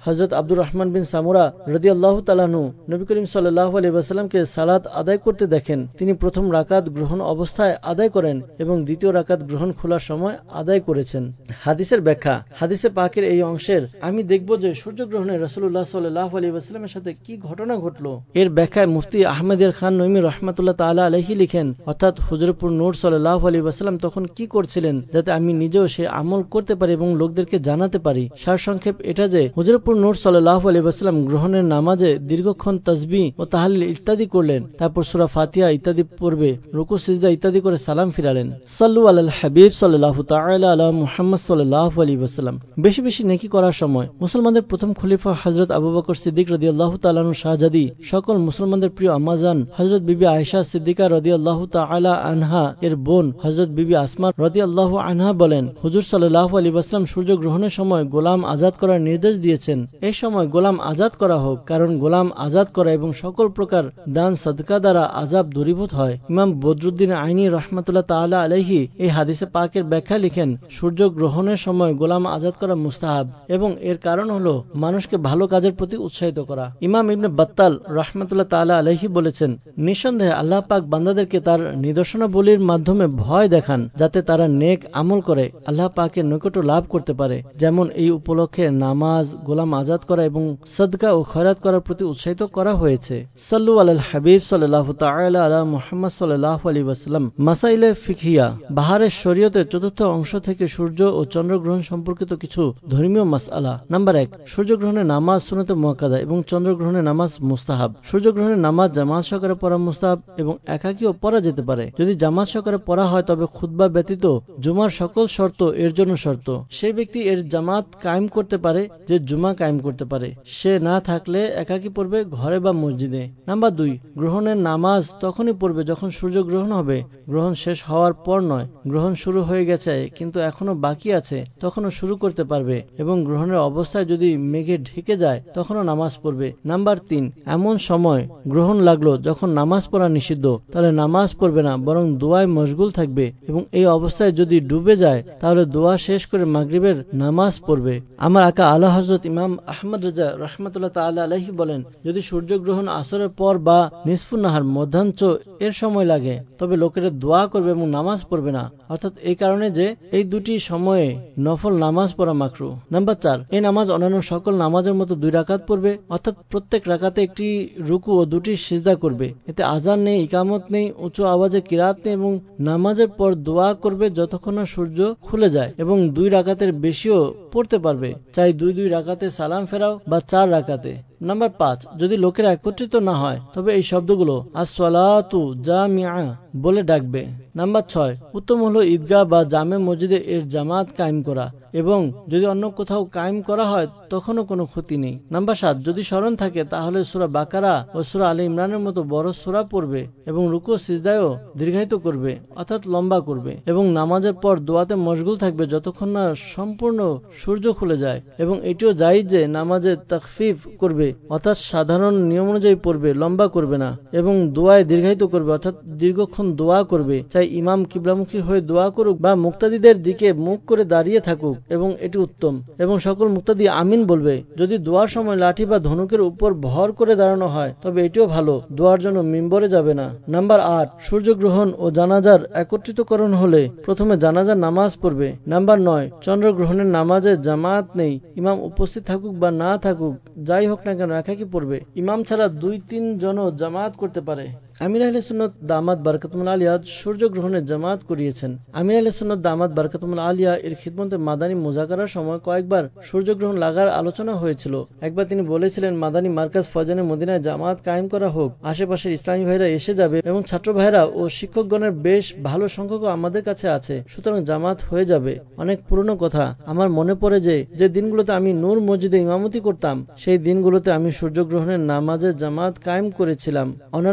হযরত আব্দুর রহমান বিন সামুরা রাদিয়াল্লাহু তাআলা আনহু নবী করিম সাল্লাল্লাহু আলাইহি ওয়াসাল্লামকে সালাত আদায় করতে দেখেন। তিনি প্রথম রাকাত গ্রহণ অবস্থায় আদায় করেন এবং দ্বিতীয় রাকাত গ্রহণ খোলার সময় আদায় করেছেন। হাদিসের ব্যাখ্যা। হাদিসে পাকের এই অংশের আমি দেখব যে সূর্যগ্রহণে রাসূলুল্লাহ সাল্লাল্লাহু আলাইহি ওয়াসাল্লামের সাথে কি ঘটনা ঘটল। এর ব্যাখ্যায় মুফতি আহমদিয়ার খান নঈমী রাহমাতুল্লাহ তাআলা আলাইহি লিখেন, অর্থাৎ হুজুরপুর নূর সাল্লাল্লাহু আলাইহি ওয়াসাল্লাম তখন কি করছিলেন যাতে আমি নিজেও সে আমল করতে পারি এবং লোকদেরকে জানাতে পারি। সারসংক্ষেপ এটা যে হুজুরপুর নূর সাল্লাল্লাহু আলাইহি ওয়াসাল্লাম গ্রহণের নামাজে দীর্ঘক্ষণ তাসবিহ ও তাহলিল ইত্যাদি করলেন, তারপর সূরা ফাতিহা ইত্যাদি পড়বে, রুকু সিজদা ইত্যাদি করে সালাম ফিরালেন। সাল্লু আলাল হাবিব সাল্লাল্লাহু তাআলা আলা মুহাম্মদ সাল্লাল্লাহু আলাইহি ওয়াসাল্লাম। বেশি বেশি নেকি করার সময় মুসলমানদের প্রথম খলিফা হযরত আবু বকর সিদ্দিক রাদিয়াল্লাহু তাআলা আনহু শাহজাদী সকল মুসলমানদের প্রিয় আম্মাজান হযরত বিবি আয়েশা সিদ্দিকা রাদিয়াল্লাহু তাআলা আনহা এর বোন হযরত বিবি আসমা রাদিয়াল্লাহু আনহা বলেন, হুজুর সাল্লাল্লাহু আলাইহি ওয়াসাল্লাম সূর্য গ্রহণের সময় গোলাম আজাদ করার নির্দেশ দিয়েছেন। এই সময় গোলাম আজাদ করা হোক, কারণ গোলাম আজাদ করা এবং সকল প্রকার দান সাদকা দ্বারা আযাব দূরীভূত হয়। ইমাম বদরুদ্দিন আইনি রাহমাতুল্লাহ তাআলা আলাইহি এই হাদিসে পাকের ব্যাখ্যা লিখেন, সূর্য গ্রহণের সময় গোলাম আজাদ করা মুস্তাহাব এবং এর কারণ হলো মানুষকে ভালো কাজের প্রতি উৎসাহিত করা। ইমাম ইবনে বাত্তাল রাহমাতুল্লাহ তাআলা আলাইহি বলেছেন, নিঃসন্দেহে আল্লাহ পাক বান্দাদেরকে তার নিদর্শনাবলীর মাধ্যমে ভয় দেখান যাতে তারা নেক আমল করে আল্লাহ পাকের নৈকট্য লাভ করতে পারে। যেমন এই উপলক্ষে নামাজ, গোলাম আজাদ করা এবং সাদকা ও খয়রাত করার প্রতি উৎসাহিত করা হয়েছে। সাল্লু আলাল হাবিব সাল্লাল্লাহু তাআলা আলা মুহাম্মদ সাল্লাল্লাহু আলাইহি ওয়াসাল্লাম। মাসাইলে ফিকহিয়া। বাহারের শরীয়তের চতুর্থ অংশ থেকে সূর্য ও চন্দ্রগ্রহণ সম্পর্কিত কিছু ধর্মীয় মাসআলা। নাম্বার এক, সূর্যগ্রহণের নামাজ সুন্নতে মুআক্কাদা এবং চন্দ্রগ্রহণের নামাজ মুস্তাহাব। সূর্যগ্রহণের নামাজ জামাত সহকারে পড়া মুস্তাহাব এবং একাকীও পড়া যেতে পারে। যদি জামাত সহকারে পড়া হয় তবে খুতবা ব্যতীত জুমার সকল শর্ত এর জন্য শর্ত। সেই ব্যক্তি এর জামাত কায়েম করতে পারে যে জুমা কায়েম করতে পারে। সে না থাকলে একাকী পড়বে ঘরে বা মসজিদে। নাম্বার দুই, গ্রহণের নামাজ তখনই পড়বে যখন সূর্য গ্রহণ হবে, গ্রহণ শেষ হওয়ার পর নয়। গ্রহণ শুরু হয়ে গেছে কিন্তু এখনো বাকি আছে তখনও শুরু করতে পারবে এবং গ্রহণের অবস্থায় যদি মেঘে ঢেকে যায় তখনও নামাজ পড়বে। নাম্বার তিন, এমন সময় গ্রহণ লাগলো যখন নামাজ পড়া নিষিদ্ধ, তাহলে নামাজ পড়বে না বরং দোয়ায় মশগুল থাকবে এবং এই অবস্থায় যদি ডুবে যায় তাহলে দোয়া শেষ করে মাগরিবের নামাজ পড়বে। আমার আকা আলা হযরত ইমাম আহমদ রাজা রাহমাতুল্লাহ তাআলা আলাইহি বলেন, যদি সূর্যগ্রহণ আসরের পর বা নিসফুন নাহার মধ্যাঞ্চ এর সময় লাগে তবে লোকেরা দোয়া করবে এবং নামাজ পড়বে না, অর্থাৎ এই কারণে যে এই দুটি সময়ে নফল নামাজ পড়া মাকরু। নাম্বার চার, এই নামাজ অন্যান্য সকল নামাজের মতো দুই রাকাত পড়বে, অর্থাৎ প্রত্যেক রাকাতে একটি রুকু ও দুটি সিজদা করবে। এতে আজান নেই, ইকামত নেই, উঁচু আওয়াজে কিরাত নেই এবং নামাজের পর দোয়া করবে যতক্ষণ না সূর্য খুলে যায় এবং দুই রাকাতের বেশিও পড়তে পারবে, চাই দুই দুই রাকাতে সালাম ফেরাও বা চার রাকাতে। নাম্বার পাঁচ, যদি লোকেরা একত্রিত না হয় তবে এই শব্দগুলো আস-সালাতু জামিআ বলে ডাকবে। নাম্বার ছয়, উত্তম হলো ঈদগাহ বা জামে মসজিদে এর জামাত কায়েম করা এবং যদি অন্য কোথাও কায়েম করা হয় তখনও কোনো ক্ষতি নেই। নাম্বার সাত, যদি স্মরণ থাকে তাহলে সূরা বাকারা ও সূরা আলে ইমরানের মতো বড় সূরা পড়বে এবং রুকু সিজদায়ও দীর্ঘায়িত করবে অর্থাৎ লম্বা করবে এবং নামাজের পর দোয়াতে মশগুল থাকবে যতক্ষণ না সম্পূর্ণ সূর্য খুলে যায় এবং এটিও জায়েজ যে নামাজে তাখফিফ করবে অর্থাৎ সাধারণ নিয়ম অনুযায়ী পড়বে, লম্বা করবে না এবং দোয়ায় দীর্ঘায়িত করবে অর্থাৎ দীর্ঘক্ষণ দোয়া করবে, চাই ইমাম কিবলামুখী হয়ে দোয়া করুক বা মুক্তাদিদের দিকে মুখ করে দাঁড়িয়ে থাকুক এবং এটি উত্তম এবং সকল মুক্তাদি আমিন বলবে। যদি দোয়ার সময় লাঠি বা ধনুকের উপর ভর করে দাঁড়ানো হয় তবে এটিও ভালো, দোয়ার জন্য মিম্বরে যাবে না। নাম্বার আট, সূর্যগ্রহণ ও জানাজার একত্রিতকরণ হলে প্রথমে জানাজার নামাজ পড়বে। নাম্বার নয়, চন্দ্রগ্রহণের নামাজে জামাত নেই, ইমাম উপস্থিত থাকুক বা না থাকুক যাই হোক না কেন একাকী পড়বে। ইমাম ছাড়া দুই তিন জনও জামাত করতে পারে। আমির আহলে সুন্নাত দামাত বারকাতুল্লাহ আলিয়া সূর্য গ্রহণের জামাত করিয়েছেন। আমির আহলে সুন্নাত দামাত বারকাতুল্লাহ আলিয়া এর খিদমতে মাদানী মুজাকারার সময় কয়েকবার সূর্যগ্রহণ লাগার আলোচনা হয়েছিল। একবার তিনি বলেছিলেন, মাদানী মার্কাজ ফয়জানে মদিনায় জামাত কায়েম করা হোক, আশেপাশের ইসলামী ভাইরা এসে যাবে এবং ছাত্র ভাইরা ও শিক্ষকগণের বেশ ভালো সংখ্যক আমাদের কাছে আছে, সুতরাং জামাত হয়ে যাবে। অনেক পুরনো কথা, আমার মনে পড়ে যে যে দিনগুলোতে আমি নূর মসজিদে ইমামতি করতাম সেই দিনগুলোতে আমি সূর্যগ্রহণের নামাজে জামাত কায়েম করেছিলাম। অন্যান্য মসজিদে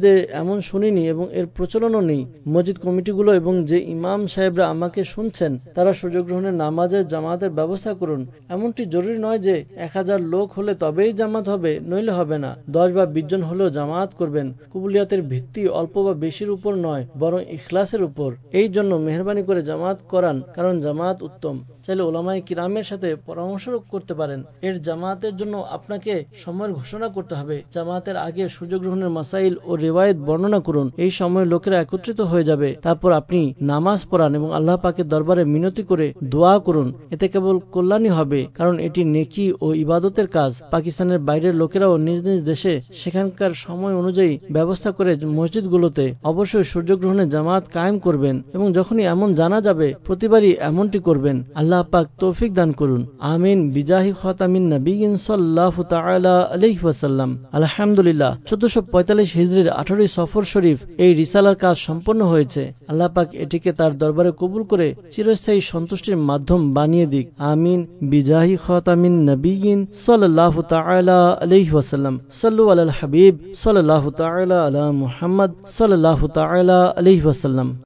মসজিদে এমন শুনিনি এবং এর প্রচলনও নেই। মসজিদ কমিটিগুলো এবং যে ইমাম সাহেবরা আমাকে শুনছেন তারা সূর্য গ্রহণের নামাজের জামাতের ব্যবস্থা করুন। এমনটি জরুরি নয় যে এক হাজার লোক হলে তবেই জামাত হবে, নইলে হবে না। দশ বা বিশ জন হলেও জামাত করবেন। কবুলিয়াতের ভিত্তি অল্প বা বেশির উপর নয়, বরং ইখলাসের উপর। এই জন্য মেহরবানি করে জামাত করান, কারণ জামাত উত্তম। চাইলে ওলামায়ে কিরামের সাথে পরামর্শ করতে পারেন। এর জামাতের জন্য আপনাকে সময়ের ঘোষণা করতে হবে। জামাতের আগে সূর্যগ্রহণের মাসাইল ও রিওয়ায়াত বর্ণনা করুন। এই সময় লোকেরা একত্রিত হয়ে যাবে। তারপর আপনি নামাজ পড়ান এবং আল্লাহ পাকের দরবারে মিনতি করে দোয়া করুন। এতে কেবল কল্যাণই হবে, কারণ এটি নেকি ও ইবাদতের কাজ। পাকিস্তানের বাইরের লোকেরাও নিজ নিজ দেশে সেখানকার সময় অনুযায়ী ব্যবস্থা করে মসজিদগুলোতে অবশ্যই সূর্যগ্রহণের জামাত কায়েম করবেন এবং যখনই এমন জানা যাবে প্রতিবারই এমনটি করবেন। আল্লাহ পাক তৌফিক দান করুন। আমিন। বিজাহি খাতামিন নবিয়িন সাল্লাল্লাহু তাআলা আলাইহি ওয়াসাল্লাম। আলহামদুলিল্লাহ, চোদ্দশো পঁয়তাল্লিশ হিজরির আঠারোই সফর শরীফ এই রিসালার কাজ সম্পন্ন হয়েছে। আল্লাহ পাক এটিকে তার দরবারে কবুল করে চিরস্থায়ী সন্তুষ্টির মাধ্যম বানিয়ে দিক। আমিন। বিজাহি খাতামিন নবিয়িন সাল্লাল্লাহু তাআলা আলাইহি ওয়াসাল্লাম। সাল্লু আলাল হাবিব সাল্লাল্লাহু তাআলা আলা মুহাম্মদ সাল্লাল্লাহু তাআলা আলাইহি ওয়াসাল্লাম।